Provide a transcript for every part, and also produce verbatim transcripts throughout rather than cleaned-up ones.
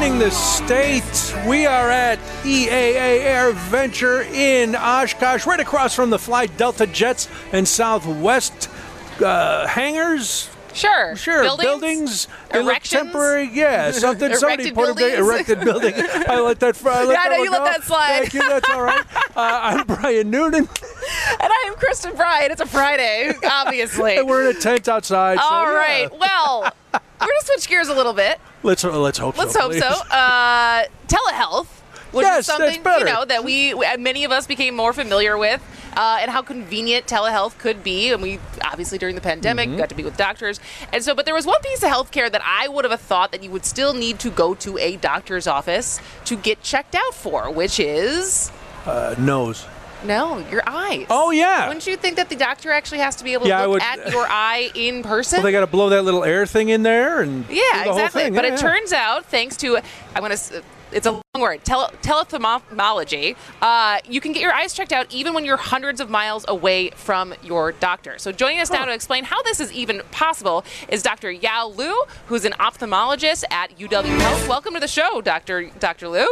leaving the state. We are at E A A Air Venture in Oshkosh, right across from the Fly Delta Jets and Southwest uh, hangars. Sure. Sure. Buildings? Buildings. They look Erections? temporary. Yeah. Something. Somebody put them there. Erected building. I let that. I let Yeah, I that know you one let go. that slide. Thank you. That's all right. Uh, I'm Brian Noonan. And I am Kristen Bryan. It's a Friday, obviously. And we're in a tent outside. All so, right. yeah. Well, we're going to switch gears a little bit. Let's uh, let's hope. Let's so, hope please. so. Uh, telehealth, which Yes, is that's something better. you know that we many of us became more familiar with. Uh, and how convenient telehealth could be. And we, obviously, during the pandemic, Mm-hmm. got to be with doctors. And so, but there was one piece of healthcare that I would have thought that you would still need to go to a doctor's office to get checked out for, which is, Uh, nose. no, your eyes. Oh yeah. Wouldn't you think that the doctor actually has to be able to Yeah, I look would- at your eye in person? Well, they got to blow that little air thing in there and Yeah, do the whole exactly. thing. But Yeah, it yeah. turns out, thanks to, I'm going to, it's a long word, tele, teleophthalmology, uh, you can get your eyes checked out even when you're hundreds of miles away from your doctor. So joining us now to explain how this is even possible is Doctor Yao Liu, who's an ophthalmologist at U W Health. Welcome to the show, Doctor Doctor Liu.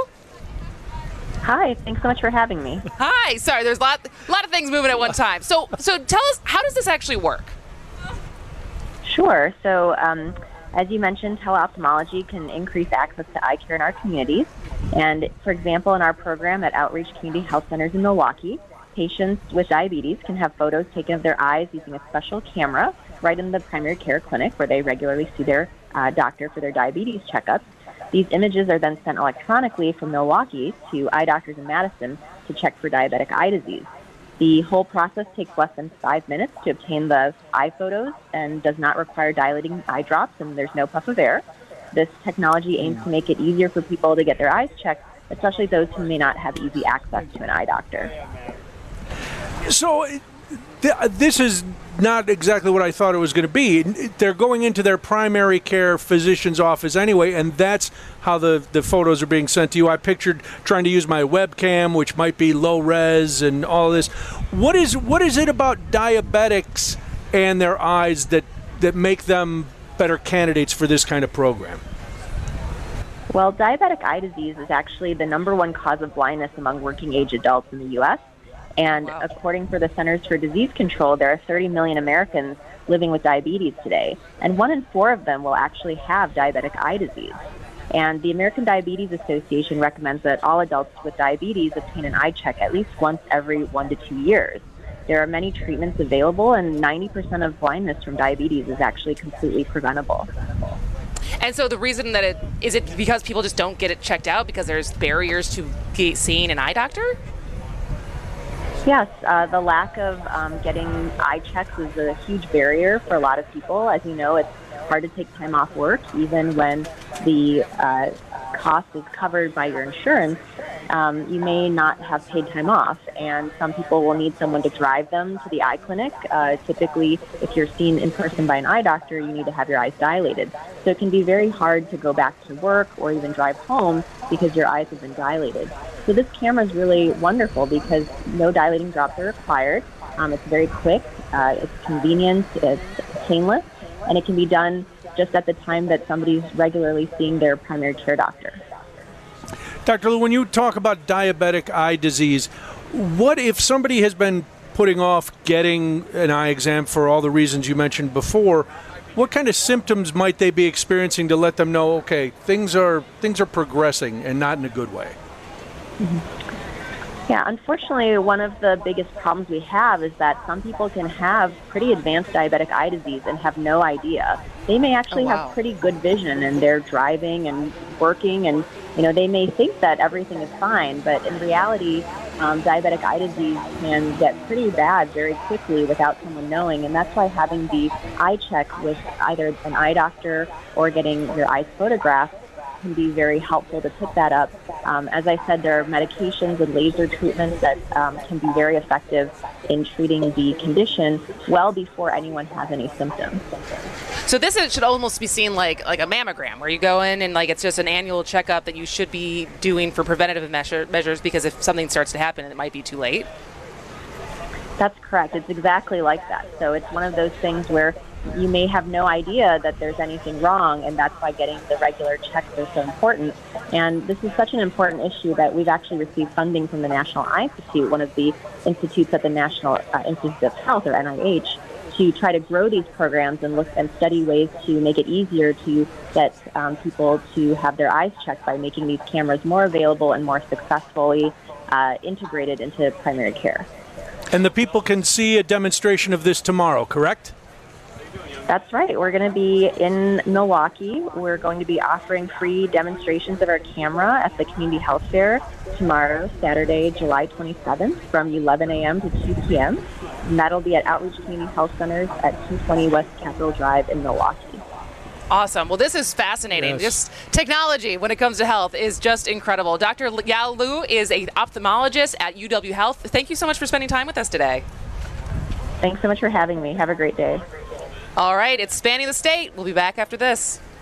Hi, thanks so much for having me. Hi. Sorry, there's a lot, a lot of things moving at one time. So, so tell us, how does this actually work? Sure. So, um, as you mentioned, teleophthalmology can increase access to eye care in our communities. And, for example, in our program at Outreach Community Health Centers in Milwaukee, patients with diabetes can have photos taken of their eyes using a special camera right in the primary care clinic where they regularly see their uh, doctor for their diabetes checkups. These images are then sent electronically from Milwaukee to eye doctors in Madison to check for diabetic eye disease. The whole process takes less than five minutes to obtain the eye photos and does not require dilating eye drops, and there's no puff of air. This technology aims to make it easier for people to get their eyes checked, especially those who may not have easy access to an eye doctor. So th- this is not exactly what I thought it was going to be. They're going into their primary care physician's office anyway, and that's how the, the photos are being sent to you. I pictured trying to use my webcam, which might be low res and all this. What is what is it about diabetics and their eyes that, that make them better candidates for this kind of program? Well, diabetic eye disease is actually the number one cause of blindness among working age adults in the U S And Wow. according to the Centers for Disease Control, there are thirty million Americans living with diabetes today, and one in four of them will actually have diabetic eye disease. And the American Diabetes Association recommends that all adults with diabetes obtain an eye check at least once every one to two years. There are many treatments available, and ninety percent of blindness from diabetes is actually completely preventable. And so the reason that it, is it because people just don't get it checked out because there's barriers to get, seeing an eye doctor? Yes, uh, the lack of um, getting eye checks is a huge barrier for a lot of people. As you know, it's hard to take time off work, even when the uh, cost is covered by your insurance. Um, you may not have paid time off, and some people will need someone to drive them to the eye clinic. Uh, typically, if you're seen in person by an eye doctor, you need to have your eyes dilated. So it can be very hard to go back to work or even drive home because your eyes have been dilated. So this camera is really wonderful because no dilating drops are required. Um, it's very quick, uh, it's convenient, it's painless, and it can be done just at the time that somebody's regularly seeing their primary care doctor. Doctor Liu, when you talk about diabetic eye disease, what if somebody has been putting off getting an eye exam for all the reasons you mentioned before? What kind of symptoms might they be experiencing to let them know, okay, things are things are progressing and not in a good way? Yeah, unfortunately, one of the biggest problems we have is that some people can have pretty advanced diabetic eye disease and have no idea. They may actually Oh, wow. have pretty good vision and they're driving and working, and you know they may think that everything is fine, but in reality, um, diabetic eye disease can get pretty bad very quickly without someone knowing, and that's why having the eye check with either an eye doctor or getting your eyes photographed can be very helpful to pick that up. Um, as I said, there are medications and laser treatments that um, can be very effective in treating the condition well before anyone has any symptoms. So this is, should almost be seen like like a mammogram, where you go in and like it's just an annual checkup that you should be doing for preventative measure, measures because if something starts to happen, it might be too late. That's correct. It's exactly like that. So it's one of those things where you may have no idea that there's anything wrong, and that's why getting the regular checks are so important. And this is such an important issue that we've actually received funding from the National Eye Institute, one of the institutes at the National uh, Institute of Health, or N I H, to try to grow these programs and look and study ways to make it easier to get um, people to have their eyes checked by making these cameras more available and more successfully uh, integrated into primary care. And the people can see a demonstration of this tomorrow, correct? That's right. We're going to be in Milwaukee. We're going to be offering free demonstrations of our camera at the Community Health Fair tomorrow, Saturday, July twenty-seventh, from eleven a.m. to two p.m. And that'll be at Outreach Community Health Centers at two twenty West Capitol Drive in Milwaukee. Awesome. Well, this is fascinating. Yes. Just technology when it comes to health is just incredible. Doctor Yao Liu is an ophthalmologist at U W Health. Thank you so much for spending time with us today. Thanks so much for having me. Have a great day. All right, it's Spanning the State. We'll be back after this.